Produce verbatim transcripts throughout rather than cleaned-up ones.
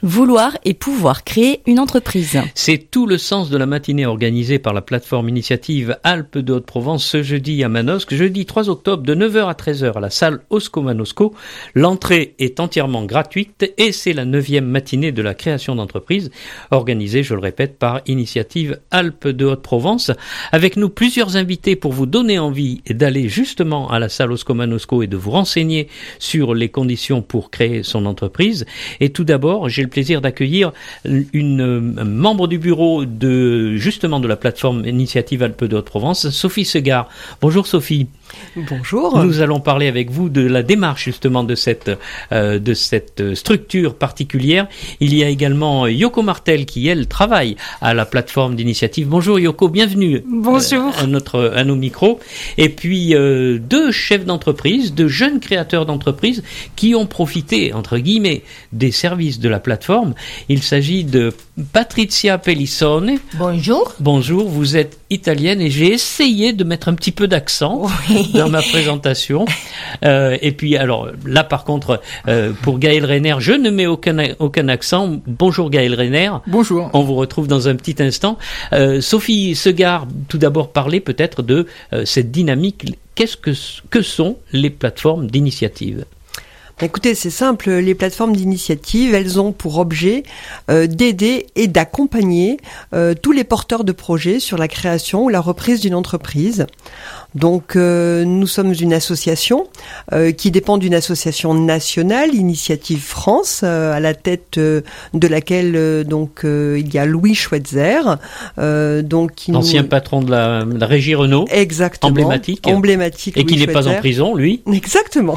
Vouloir et pouvoir créer une entreprise. C'est tout le sens de la matinée organisée par la plateforme initiative Alpes de Haute-Provence ce jeudi à Manosque, jeudi trois octobre de neuf heures à treize heures à la salle Osco Manosco. L'entrée est entièrement gratuite et c'est la neuvième matinée de la création d'entreprise organisée, je le répète, par initiative Alpes de Haute-Provence. Avec nous plusieurs invités pour vous donner envie d'aller justement à la salle Osco Manosco et de vous renseigner sur les conditions pour créer son entreprise. Et tout d'abord, j'ai le plaisir d'accueillir une euh, membre du bureau de justement de la plateforme initiative Alpes de Haute-Provence, Sophie Segard. Bonjour Sophie. Bonjour. Nous allons parler avec vous de la démarche justement de cette euh, de cette structure particulière. Il y a également Yoko Martel qui elle travaille à la plateforme d'initiative. Bonjour Yoko, bienvenue. Bonjour. Euh, à notre à nos micros. Et puis euh, deux chefs d'entreprise, deux jeunes créateurs d'entreprise qui ont profité entre guillemets des services de la plateforme. Il s'agit de Patrizia Pellissone. Bonjour. Bonjour, vous êtes italienne et j'ai essayé de mettre un petit peu d'accent oui. dans ma présentation. Euh, et puis alors là par contre, euh, pour Gaël Reiner, je ne mets aucun, aucun accent. Bonjour Gaël Reiner. Bonjour. On vous retrouve dans un petit instant. Euh, Sophie Segard, tout d'abord parler peut-être de euh, cette dynamique. Qu'est-ce que, que sont les plateformes d'initiative ? Écoutez, c'est simple, les plateformes d'initiative, elles ont pour objet euh, d'aider et d'accompagner euh, tous les porteurs de projets sur la création ou la reprise d'une entreprise. Donc, euh, nous sommes une association euh, qui dépend d'une association nationale, Initiative France, euh, à la tête euh, de laquelle euh, donc euh, il y a Louis Schweitzer, euh, donc qui ancien nous... patron de la, de la Régie Renault, exactement, emblématique, emblématique, et qui Louis n'est Schweitzer. pas en prison, lui. Exactement.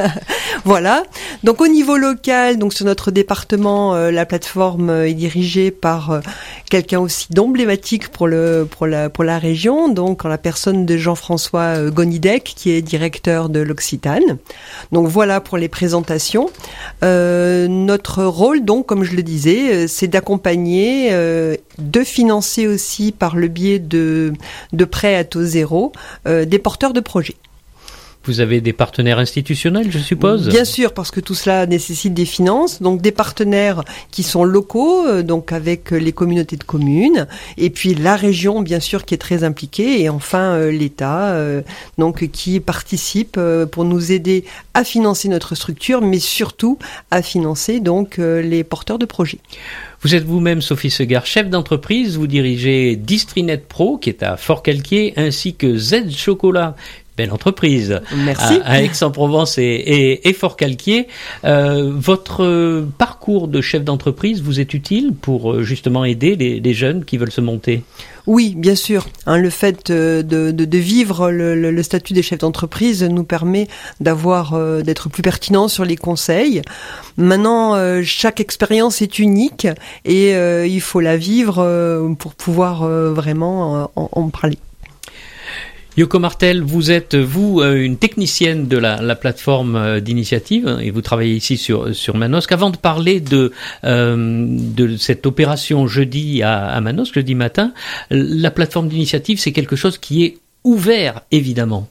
Voilà. Donc, au niveau local, donc sur notre département, euh, la plateforme est dirigée par euh, quelqu'un aussi d'emblématique pour le pour la pour la région, donc en la personne de Jean-François Gonidec, qui est directeur de l'Occitane. Donc voilà pour les présentations. Euh, notre rôle, donc, comme je le disais, c'est d'accompagner, euh, de financer aussi par le biais de, de prêts à taux zéro, euh, des porteurs de projets. Vous avez des partenaires institutionnels, je suppose ? Bien sûr, parce que tout cela nécessite des finances. Donc des partenaires qui sont locaux, euh, donc avec les communautés de communes, et puis la région, bien sûr, qui est très impliquée, et enfin euh, l'État, euh, donc qui participe euh, pour nous aider à financer notre structure, mais surtout à financer donc euh, les porteurs de projets. Vous êtes vous-même, Sophie Segard, chef d'entreprise. Vous dirigez Distrinet Pro, qui est à Fort-Calquier, ainsi que Z Chocolat. Belle entreprise. Merci. À, à Aix-en-Provence et, et, et Fort-Calquier. Euh, votre parcours de chef d'entreprise vous est utile pour justement aider les, les jeunes qui veulent se monter ? Oui, bien sûr. Hein, le fait de, de, de vivre le, le, le statut des chefs d'entreprise nous permet d'avoir, euh, d'être plus pertinent sur les conseils. Maintenant, euh, chaque expérience est unique et euh, il faut la vivre euh, pour pouvoir euh, vraiment en, en parler. Yoko Martel, vous êtes, vous, une technicienne de la, la plateforme d'initiative et vous travaillez ici sur, sur Manosque. Avant de parler de, euh, de cette opération jeudi à, à Manosque, jeudi matin, la plateforme d'initiative, c'est quelque chose qui est ouvert, évidemment.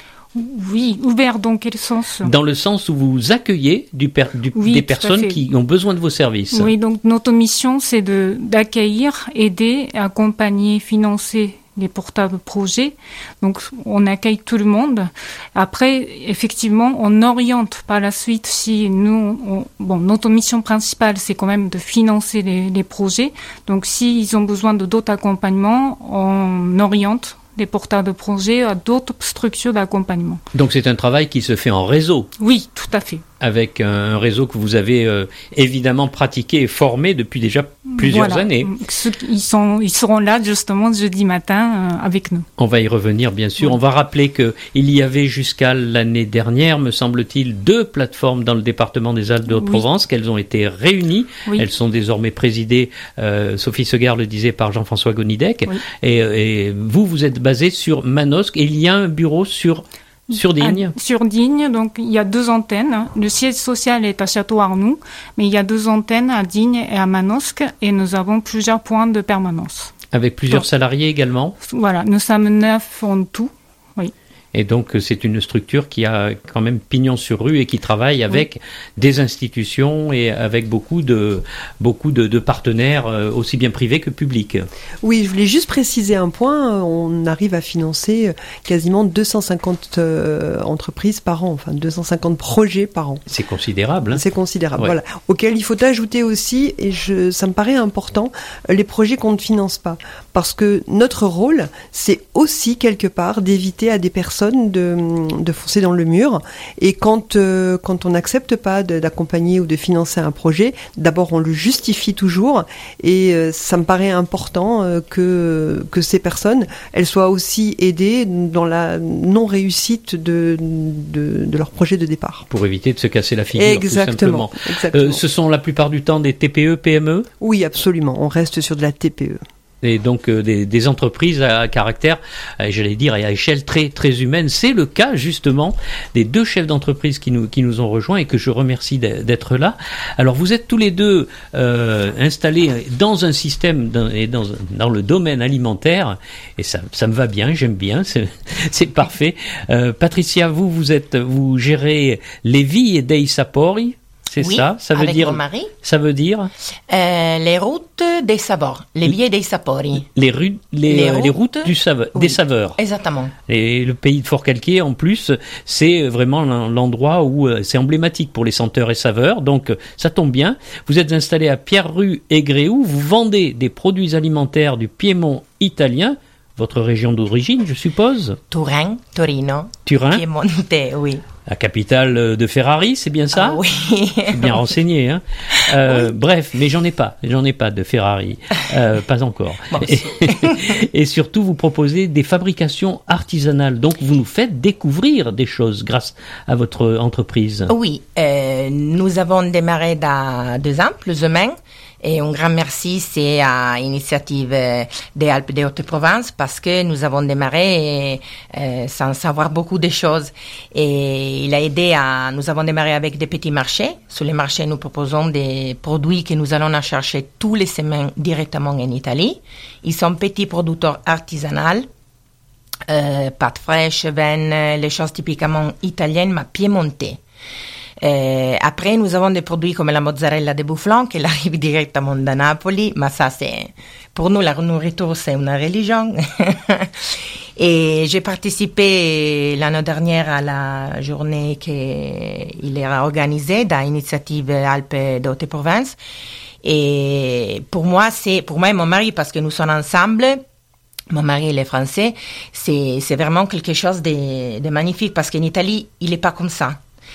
Oui, ouvert dans quel sens ? Dans le sens où vous accueillez du per, du, oui, des personnes qui ont besoin de vos services. Oui, donc notre mission, c'est de, d'accueillir, aider, accompagner, financer les porteurs de projets. Donc, on accueille tout le monde. Après, effectivement, on oriente par la suite si nous, on, bon, notre mission principale, c'est quand même de financer les, les projets. Donc, s'ils ont besoin de d'autres accompagnements, on oriente les porteurs de projets à d'autres structures d'accompagnement. Donc, c'est un travail qui se fait en réseau. Oui, tout à fait. Avec un réseau que vous avez euh, évidemment pratiqué et formé depuis déjà plusieurs voilà. années. Ils, sont, ils seront là justement jeudi matin euh, avec nous. On va y revenir bien sûr. Oui. On va rappeler qu'il y avait jusqu'à l'année dernière, me semble-t-il, deux plateformes dans le département des Alpes de Haute-Provence, oui. qu'elles ont été réunies. Oui. Elles sont désormais présidées, euh, Sophie Segard le disait, par Jean-François Gonidec. Oui. Et, et vous, vous êtes basé sur Manosque et il y a un bureau sur... Sur Digne. Sur Digne, donc il y a deux antennes. Le siège social est à Château-Arnoux, mais il y a deux antennes à Digne et à Manosque, et nous avons plusieurs points de permanence. Avec plusieurs donc, salariés également ? Voilà, nous sommes neuf en tout, oui. Et donc, c'est une structure qui a quand même pignon sur rue et qui travaille avec oui. des institutions et avec beaucoup de, beaucoup de, de partenaires, aussi bien privés que publics. Oui, je voulais juste préciser un point. On arrive à financer quasiment deux cent cinquante euh, entreprises par an, enfin deux cent cinquante projets par an. C'est considérable. Hein. C'est considérable, ouais. voilà. Auquel il faut ajouter aussi, et je, ça me paraît important, les projets qu'on ne finance pas. Parce que notre rôle, c'est aussi quelque part d'éviter à des personnes de, de foncer dans le mur. Et quand, euh, quand on n'accepte pas de, d'accompagner ou de financer un projet, d'abord on le justifie toujours. Et euh, ça me paraît important euh, que, que ces personnes, elles soient aussi aidées dans la non-réussite de, de, de leur projet de départ. Pour éviter de se casser la figure, exactement, tout simplement. Exactement. Euh, ce sont la plupart du temps des T P E, P M E ? Oui, absolument. On reste sur de la T P E. Et donc euh, des, des entreprises à caractère, euh, j'allais dire, à échelle très très humaine. C'est le cas justement des deux chefs d'entreprise qui nous qui nous ont rejoints et que je remercie d'être là. Alors vous êtes tous les deux euh, installés dans un système dans, et dans dans le domaine alimentaire et ça ça me va bien, j'aime bien, c'est c'est parfait. Euh, Patricia, vous vous êtes vous gérez les vie dei sapori. C'est oui, ça, ça veut avec dire. Mon mari. Ça veut dire. Euh, les routes des saveurs, les vies dei sapori. Les rues, les, les, routes, les routes du saveur, oui, des saveurs. Exactement. Et le pays de Forcalquier, en plus, c'est vraiment l'endroit où c'est emblématique pour les senteurs et saveurs. Donc, ça tombe bien. Vous êtes installé à Pierre-Rue et Gréoux. Vous vendez des produits alimentaires du Piémont italien. Votre région d'origine, je suppose. Turin, Torino. Turin. Piemonte, oui. La capitale de Ferrari, c'est bien ça? Ah, oui. C'est bien renseigné, hein. Euh, oui. Bref, mais j'en ai pas, j'en ai pas de Ferrari, euh, pas encore. Bon, et, et surtout, vous proposez des fabrications artisanales, donc vous nous faites découvrir des choses grâce à votre entreprise. Oui, euh, nous avons démarré il y a deux ans, plus ou moins. Et un grand merci, c'est à l'initiative des Alpes de Haute-Provence parce que nous avons démarré euh, sans savoir beaucoup de choses. Et il a aidé à, nous avons démarré avec des petits marchés. Sur les marchés, nous proposons des produits que nous allons en chercher tous les semaines directement en Italie. Ils sont petits producteurs artisanaux. Euh, pâtes fraîches, veines, les choses typiquement italiennes, mais piémontaises. Euh, après, nous avons des produits comme la mozzarella de Bufflon qui arrive directement de Napoli, mais ça c'est, pour nous la nourriture c'est une religion. Et j'ai participé l'année dernière à la journée qu'il est organisée dans l'initiative Alpes de Haute-Provence. Et pour moi, c'est, pour moi et mon mari, parce que nous sommes ensemble, mon mari, il est français, c'est, c'est vraiment quelque chose de, de magnifique parce qu'en Italie, il n'est pas comme ça.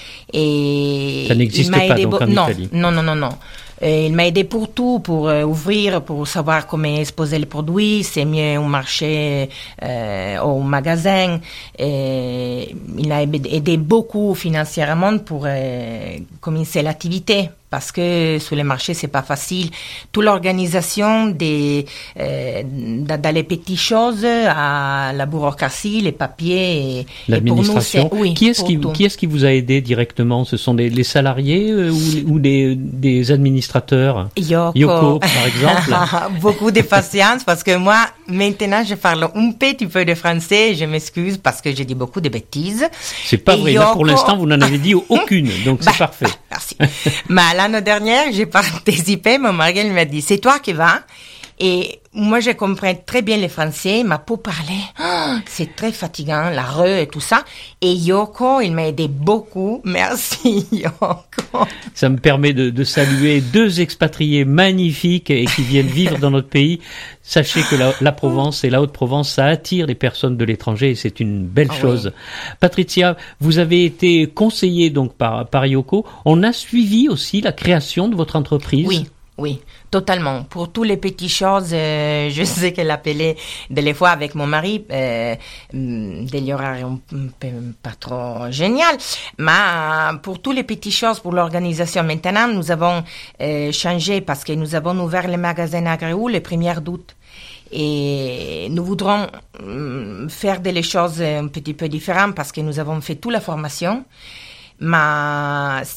Et ça n'existe pas donc bo- en non, Italie. Non, non, non, non. Et il m'a aidé pour tout, pour euh, ouvrir, pour savoir comment exposer les produits, c'est mieux au marché, euh, au magasin. Et il m'a aidé beaucoup financièrement pour euh, commencer l'activité. Parce que sur les marchés, c'est pas facile. Toute l'organisation des, euh, dans les petites choses, à la bureaucratie, les papiers. Et, l'administration. Et pour nous, oui, qui est-ce qui, qui est-ce qui vous a aidé directement? Ce sont des, les salariés euh, ou, ou des, des administrateurs? Yoko. Yoko, par exemple. Beaucoup de patience parce que moi, maintenant, je parle un petit peu de français. Je m'excuse parce que j'ai dit beaucoup de bêtises. C'est pas et vrai. Yoko... Là, pour l'instant, vous n'en avez dit aucune. Donc, bah, c'est parfait. Bah, merci. Mais l'année dernière, j'ai participé. Mon mari il m'a dit, c'est toi qui vas. Et moi, je comprends très bien le français, mais pour parler, oh, c'est très fatigant, la re et tout ça. Et Yoko, il m'a aidé beaucoup. Merci, Yoko. Ça me permet de, de saluer deux expatriés magnifiques et qui viennent vivre dans notre pays. Sachez que la, la Provence et la Haute-Provence, ça attire les personnes de l'étranger et c'est une belle ah, chose. Oui. Patricia, vous avez été conseillée donc par, par Yoko. On a suivi aussi la création de votre entreprise. Oui. Oui, totalement. Pour toutes les petites choses, euh, je sais qu'elle appelait des fois avec mon mari euh, des horaires un peu pas trop génial, mais pour toutes les petites choses, pour l'organisation. Maintenant, nous avons euh, changé parce que nous avons ouvert le magasin à Gréoux le premier août. Et nous voudrons euh, faire des choses un petit peu différentes parce que nous avons fait toute la formation, mais c'est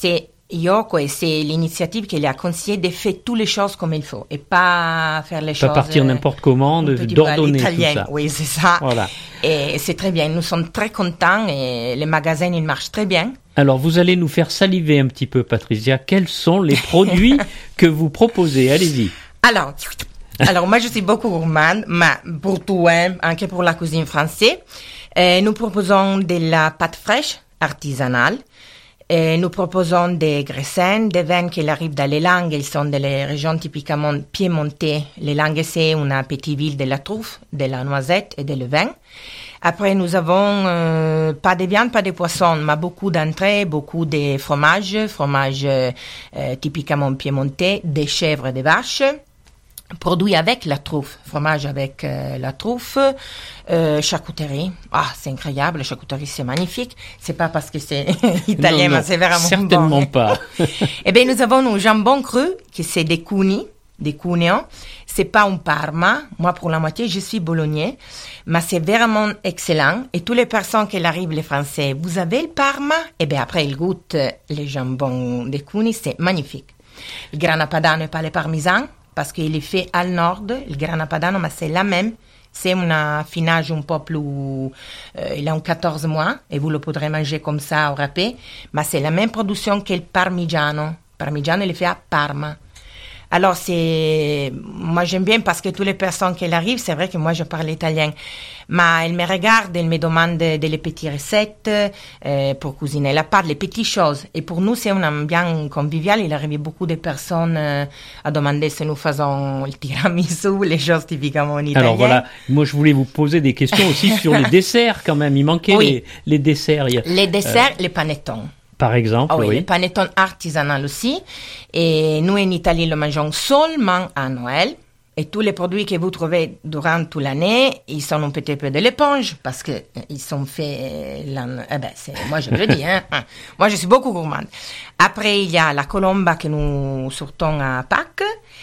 Yoko, et c'est l'initiative qui lui a conseillé de faire toutes les choses comme il faut et pas faire les pas choses. Pas partir n'importe comment, de, d'ordonner tout ça. Oui, c'est ça. Voilà. Et c'est très bien. Nous sommes très contents et le magasin, il marche très bien. Alors, vous allez nous faire saliver un petit peu, Patricia. Quels sont les produits que vous proposez? Allez-y. Alors, alors moi, je suis beaucoup gourmande, mais pour tout, hein, anche pour la cuisine française. Euh, nous proposons de la pâte fraîche artisanale. Et nous proposons des graissins, des vins qui arrivent dans les langues. Ils sont dans les régions typiquement piémontaises. Les langues, c'est une petite ville de la truffe, de la noisette et de le vin. Après, nous avons euh, pas de viande, pas de poisson, mais beaucoup d'entrées, beaucoup de fromages, fromages euh, typiquement piémontais, des chèvres et des vaches. Produit avec la truffe, fromage avec euh, la truffe, euh, charcuterie. Ah, c'est incroyable, la charcuterie, c'est magnifique. C'est pas parce que c'est italien, non, non, mais c'est vraiment certainement bon. Certainement pas. Eh bien, nous avons un jambon cru, qui c'est des cugni, des cugnons. C'est pas un parma. Moi, pour la moitié, je suis bolognais. Mais c'est vraiment excellent. Et toutes les personnes qui arrivent, les Français, vous avez le parma? Eh bien, après, ils goûtent le jambon des cugni, c'est magnifique. Le grana padano et pas le parmesan, parce qu'il est fait al nord, le grana padano, mais c'est la même. C'est un affinage un peu plus... Euh, il a un quatorze mois, et vous le pourrez manger comme ça au râpé. Mais c'est la même production que le parmigiano. Le parmigiano, il est fait à Parma. Alors, c'est... Moi, j'aime bien parce que toutes les personnes qui arrivent, c'est vrai que moi, je parle italien. Mais elles me regardent, elles me demandent des petites recettes euh, pour cuisiner la pâte, les petites choses. Et pour nous, c'est un ambiance convivial. Il arrive beaucoup de personnes euh, à demander si nous faisons le tiramisu, les choses typiquement italiennes. Alors voilà, moi, je voulais vous poser des questions aussi sur les desserts quand même. Il manquait oui. les, les desserts. Les desserts, euh... les panettons. Par exemple, oh oui. oui. Le panettone artisanal aussi. Et nous, en Italie, le mangeons seulement à Noël. Et tous les produits que vous trouvez durant toute l'année, ils sont un petit peu de l'éponge parce que ils sont faits. Eh ben, c'est, moi, je le dis, hein. Moi, je suis beaucoup gourmande. Après, il y a la colomba que nous sortons à Pâques.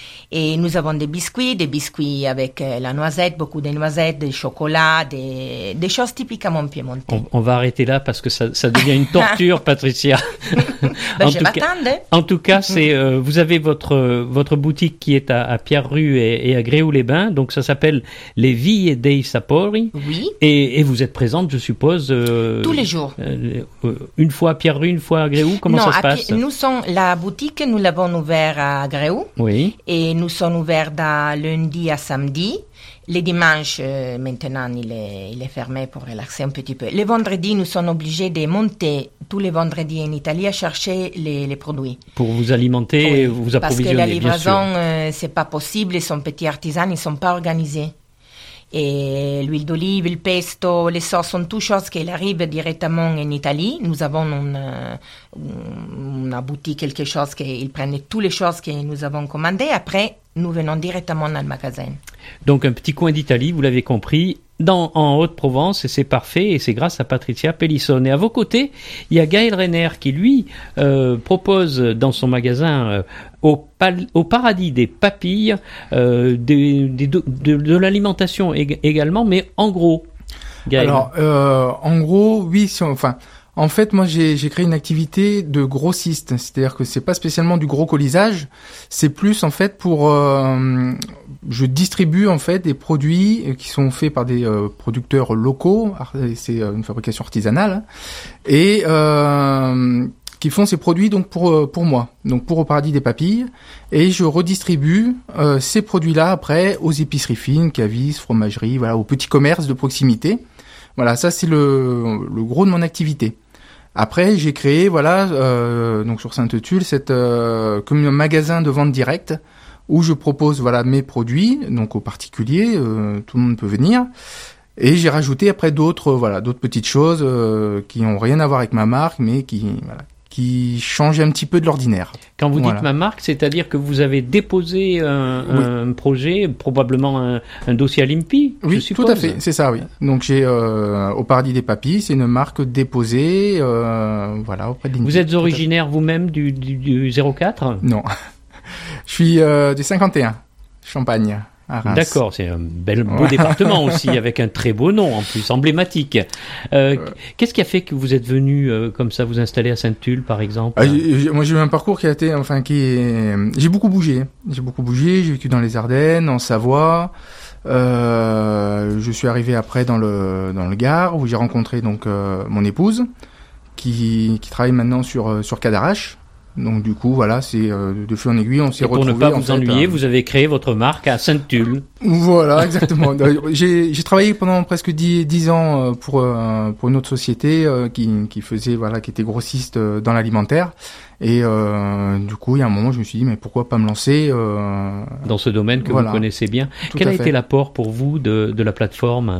Et nous avons des biscuits, des biscuits avec euh, la noisette, beaucoup de noisettes, des chocolats, des, des choses typiquement piémontaises. On, on va arrêter là parce que ça, ça devient une torture, Patricia. ben, je m'attends. En tout cas, c'est, euh, vous avez votre, votre boutique qui est à, à Pierre-Rue et, et à Gréoux-les-Bains, donc ça s'appelle Les Vie dei Sapori. Oui. Et, et vous êtes présente, je suppose. Euh, Tous les jours. Euh, une fois à Pierre-Rue, une fois à Gréoux, comment non, ça se passe? Pi- nous sommes, la boutique, nous l'avons ouverte à Gréoux. Oui. Et nous sommes ouverts de lundi à samedi. Les dimanches, euh, maintenant, il est, il est fermé pour relaxer un petit peu. Les vendredis, nous sommes obligés de monter tous les vendredis en Italie à chercher les, les produits. Pour vous alimenter oui, et vous approvisionner, parce que la livraison, euh, c'est pas possible. Ils sont petits artisans, ils sont pas organisés. Et l'huile d'olive, le pesto, les sauces sont toutes choses qui arrivent directement en Italie. Nous avons une, une boutique, quelque chose qu'ils prennent toutes les choses que nous avons commandées. Après, nous venons directement dans le magasin. Donc un petit coin d'Italie, vous l'avez compris, dans, en Haute-Provence, et c'est parfait, et c'est grâce à Patricia Pellissone. Et à vos côtés, il y a Gaël Renner qui, lui, euh, propose dans son magasin euh, au, pal- au paradis des papilles, euh, des, des, de, de, de l'alimentation ég- également, mais en gros, Gaël. Alors, euh, en gros, oui, si on, enfin... En fait, moi, j'ai, j'ai créé une activité de grossiste, c'est-à-dire que c'est pas spécialement du gros colisage, c'est plus en fait pour, euh, je distribue en fait des produits qui sont faits par des euh, producteurs locaux, c'est une fabrication artisanale, et euh, qui font ces produits donc pour pour moi, donc pour Au Paradis des Papilles, et je redistribue euh, ces produits-là après aux épiceries fines, cavistes, fromageries, voilà, aux petits commerces de proximité. Voilà, ça c'est le le gros de mon activité. Après, j'ai créé, voilà, euh, donc sur Sainte-Tulle, cette euh, comme un magasin de vente directe où je propose, voilà, mes produits, donc aux particuliers, euh, tout le monde peut venir. Et j'ai rajouté après d'autres, voilà, d'autres petites choses euh, qui ont rien à voir avec ma marque, mais qui, voilà, qui changent un petit peu de l'ordinaire. Quand vous voilà. dites ma marque, c'est-à-dire que vous avez déposé un, oui. un projet, probablement un, un dossier à l'I N P I, oui, je suppose. Tout à fait, c'est ça, oui. Donc j'ai euh, Au Paradis des Papilles, c'est une marque déposée, euh, voilà, auprès de l'I N P I. Vous êtes originaire vous-même du, du, du zéro quatre ? Non, je suis euh, du cinquante et un, Champagne. à Reims. D'accord, c'est un bel beau Ouais. département aussi, avec un très beau nom en plus, emblématique. Euh, Ouais. Qu'est-ce qui a fait que vous êtes venu euh, comme ça vous installer à Sainte-Tulle, par exemple? Ah, j'ai- j'ai- moi, j'ai eu un parcours qui a été, enfin, qui est, j'ai beaucoup bougé. J'ai beaucoup bougé. J'ai vécu dans les Ardennes, en Savoie. Euh, je suis arrivé après dans le dans le Gard où j'ai rencontré donc euh, mon épouse qui qui travaille maintenant sur euh, sur Cadarache. Donc du coup voilà, c'est euh, de fil en aiguille, on s'est Et pour retrouvés. ne pas en vous fait, ennuyer, euh, vous avez créé votre marque à Sainte-Tulle. Voilà, exactement. j'ai j'ai travaillé pendant presque dix dix ans euh, pour euh, pour une autre société euh, qui qui faisait voilà, qui était grossiste euh, dans l'alimentaire. Et euh, du coup, il y a un moment, je me suis dit mais pourquoi pas me lancer euh, Dans ce domaine que voilà. vous connaissez bien. Tout Quel à a fait. été l'apport pour vous de, de la plateforme?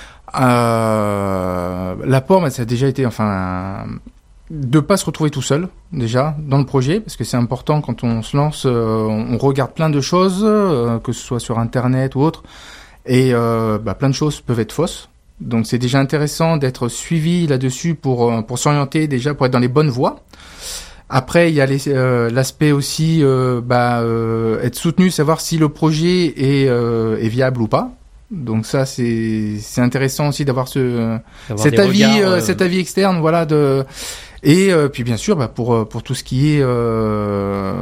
Euh, l'apport, bah, ça a déjà été, enfin, de pas se retrouver tout seul, déjà, dans le projet, parce que c'est important quand on se lance, euh, on regarde plein de choses, euh, que ce soit sur Internet ou autre, et euh, bah, plein de choses peuvent être fausses. Donc c'est déjà intéressant d'être suivi là-dessus pour, euh, pour s'orienter déjà, pour être dans les bonnes voies. Après, il y a les, euh, l'aspect aussi, euh, bah, euh, être soutenu, savoir si le projet est, euh, est viable ou pas. Donc ça, c'est, c'est intéressant aussi d'avoir ce, D'avoir cet des avis, regards, euh, euh, cet avis externe, voilà. De et euh, puis bien sûr, bah, pour pour tout ce qui est euh,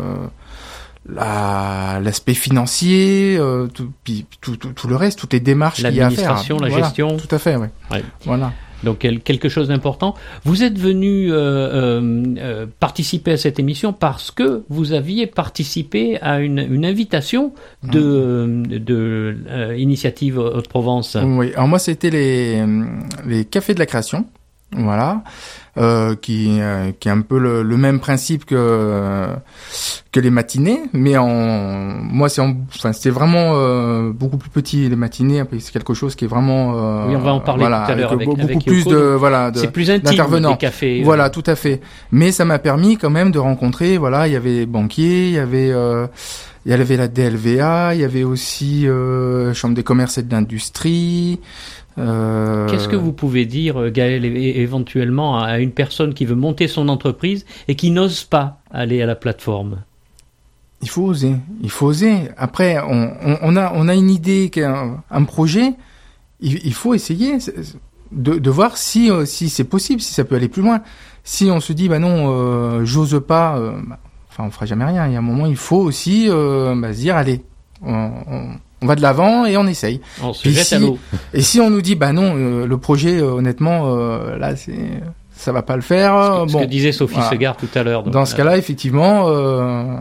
la, l'aspect financier, euh, tout, puis tout, tout, tout le reste, toutes les démarches qu'il y a à faire. L'administration, la Voilà, gestion. Tout à fait, ouais. Ouais. Voilà. Donc quel- quelque chose d'important. Vous êtes venu euh, euh, euh, participer à cette émission parce que vous aviez participé à une, une invitation de, de euh, Initiative Haute-Provence. Oui. Alors moi, c'était les les cafés de la création. Voilà, euh, qui euh, qui est un peu le, le même principe que que les matinées, mais en moi c'est en, enfin c'est vraiment euh, beaucoup plus petit les matinées. Après c'est quelque chose qui est vraiment euh, Oui, on va en parler voilà, tout à l'heure avec, beaucoup avec plus Yoko, de donc voilà de, c'est plus intime d'intervenants. des cafés. Voilà, tout à fait. Mais ça m'a permis quand même de rencontrer. Voilà, il y avait les banquiers, il y avait euh, il y avait la D L V A, il y avait aussi euh, Chambre des commerces et de l'industrie. Euh... Qu'est-ce que vous pouvez dire, Gaël, é- é- éventuellement à une personne qui veut monter son entreprise et qui n'ose pas aller à la plateforme? Il faut oser, il faut oser. Après, on, on, on a, on a une idée, un, un projet, il, il faut essayer de, de voir si, euh, si c'est possible, si ça peut aller plus loin. Si on se dit, bah non, euh, j'ose pas, euh, bah, enfin, on fera jamais rien. Il y a un moment, il faut aussi euh, bah, se dire, allez, on, on, on va de l'avant et on essaye. On se Puis jette si- à l'eau. Et si on nous dit, bah non, euh, le projet, euh, honnêtement, euh, là, c'est, ça va pas le faire. Ce que, ce bon, que disait Sophie voilà. Segar tout à l'heure. donc, Dans ce euh, cas-là, effectivement, euh,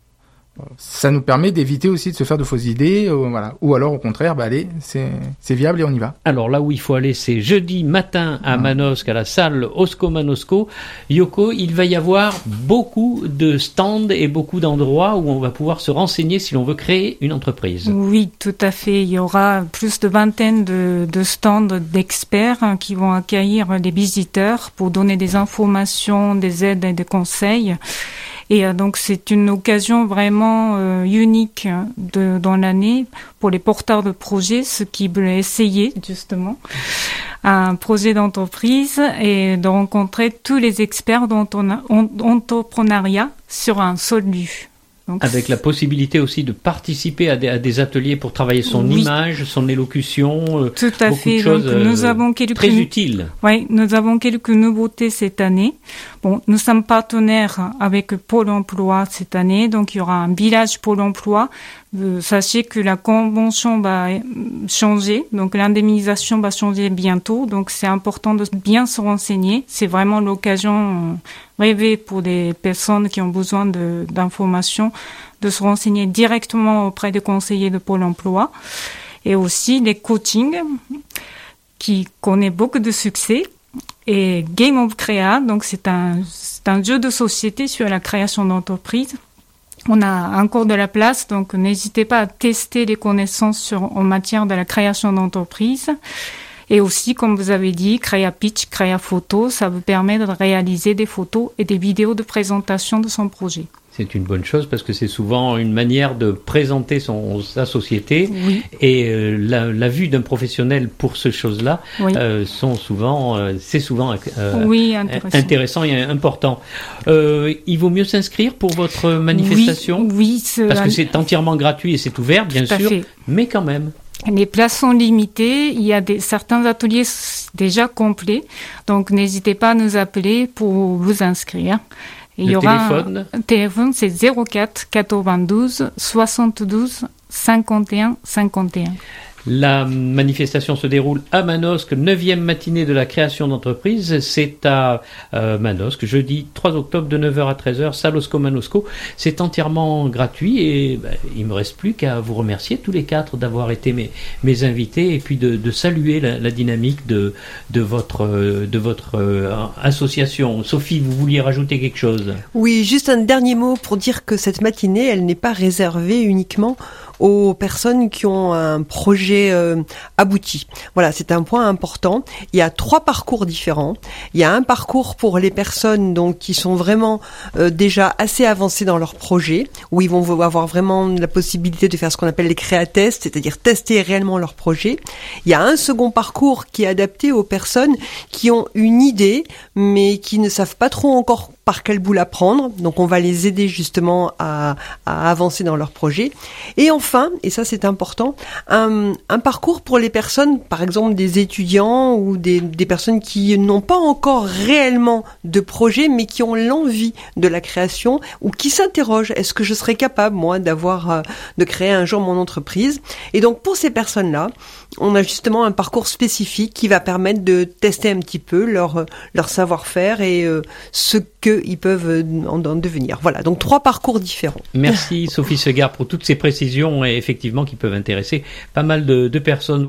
ça nous permet d'éviter aussi de se faire de fausses idées, euh, voilà. Ou alors, au contraire, bah allez, c'est, c'est viable et on y va. Alors là où il faut aller, c'est jeudi matin à Manosque, à la salle Osco Manosco. Yoko, il va y avoir beaucoup de stands et beaucoup d'endroits où on va pouvoir se renseigner si l'on veut créer une entreprise. Oui, tout à fait. Il y aura plus de vingtaine de, de stands d'experts hein, qui vont accueillir les visiteurs pour donner des informations, des aides et des conseils. Et euh, donc c'est une occasion vraiment euh, unique de, dans l'année pour les porteurs de projets, ceux qui veulent essayer justement un projet d'entreprise et de rencontrer tous les experts d'entrepreneuriat sur un seul lieu. Donc, Avec la possibilité aussi de participer à des, à des ateliers pour travailler son Oui. image, son élocution, euh, tout à beaucoup fait. de choses Donc, nous euh, avons quelques très utiles. Oui, nous avons quelques nouveautés cette année. Bon, nous sommes partenaires avec Pôle emploi cette année, donc il y aura un village Pôle emploi. Euh, sachez que la convention va euh, changer, donc l'indemnisation va changer bientôt, donc c'est important de bien se renseigner. C'est vraiment l'occasion euh, rêvée pour les personnes qui ont besoin de, d'informations, de se renseigner directement auprès des conseillers de Pôle emploi. Et aussi les coachings, qui connaît beaucoup de succès. Et Game of Créa, donc c'est un, c'est un jeu de société sur la création d'entreprise. On a encore de la place, donc n'hésitez pas à tester les connaissances sur, en matière de la création d'entreprise. Et aussi, comme vous avez dit, Créa Pitch, Créa Photo, ça vous permet de réaliser des photos et des vidéos de présentation de son projet. C'est une bonne chose parce que c'est souvent une manière de présenter son, sa société Oui. et euh, la, la vue d'un professionnel pour ces choses-là Oui. euh, sont souvent, euh, c'est souvent euh, Oui, intéressant. intéressant et important. Euh, il vaut mieux s'inscrire pour votre manifestation Oui, oui ce- parce que c'est entièrement gratuit et c'est ouvert, bien Tout à sûr, fait. mais quand même. Les places sont limitées. Il y a des, certains ateliers s- déjà complets. Donc, n'hésitez pas à nous appeler pour vous inscrire. Et il Le y aura téléphone un téléphone, c'est zéro quatre quatre-vingt-douze soixante-douze cinquante et un cinquante et un. La manifestation se déroule à Manosque, neuvième matinée de la création d'entreprise. C'est à euh, Manosque, jeudi trois octobre de neuf heures à treize heures, salle Osco Manosco. C'est entièrement gratuit et ben, il me reste plus qu'à vous remercier tous les quatre d'avoir été mes, mes invités et puis de, de saluer la, la dynamique de, de votre, de votre euh, association. Sophie, vous vouliez rajouter quelque chose ? Oui, juste un dernier mot pour dire que cette matinée, elle n'est pas réservée uniquement aux personnes qui ont un projet euh, abouti. Voilà, c'est un point important. Il y a trois parcours différents. Il y a un parcours pour les personnes donc qui sont vraiment euh, déjà assez avancées dans leur projet, où ils vont avoir vraiment la possibilité de faire ce qu'on appelle les créatests, c'est-à-dire tester réellement leur projet. Il y a un second parcours qui est adapté aux personnes qui ont une idée, mais qui ne savent pas trop encore par quel bout la prendre. Donc on va les aider justement à, à avancer dans leur projet. Et enfin, et ça c'est important, un, un parcours pour les personnes, par exemple des étudiants ou des, des personnes qui n'ont pas encore réellement de projet, mais qui ont l'envie de la création ou qui s'interrogent, est-ce que je serais capable, moi, d'avoir, euh, de créer un jour mon entreprise? Et donc pour ces personnes-là, on a justement un parcours spécifique qui va permettre de tester un petit peu leur, leur savoir-faire et euh, ce qu'ils peuvent en, en devenir. Voilà, donc trois parcours différents. Merci Sophie Segard pour toutes ces précisions et effectivement qui peuvent intéresser pas mal de, de personnes.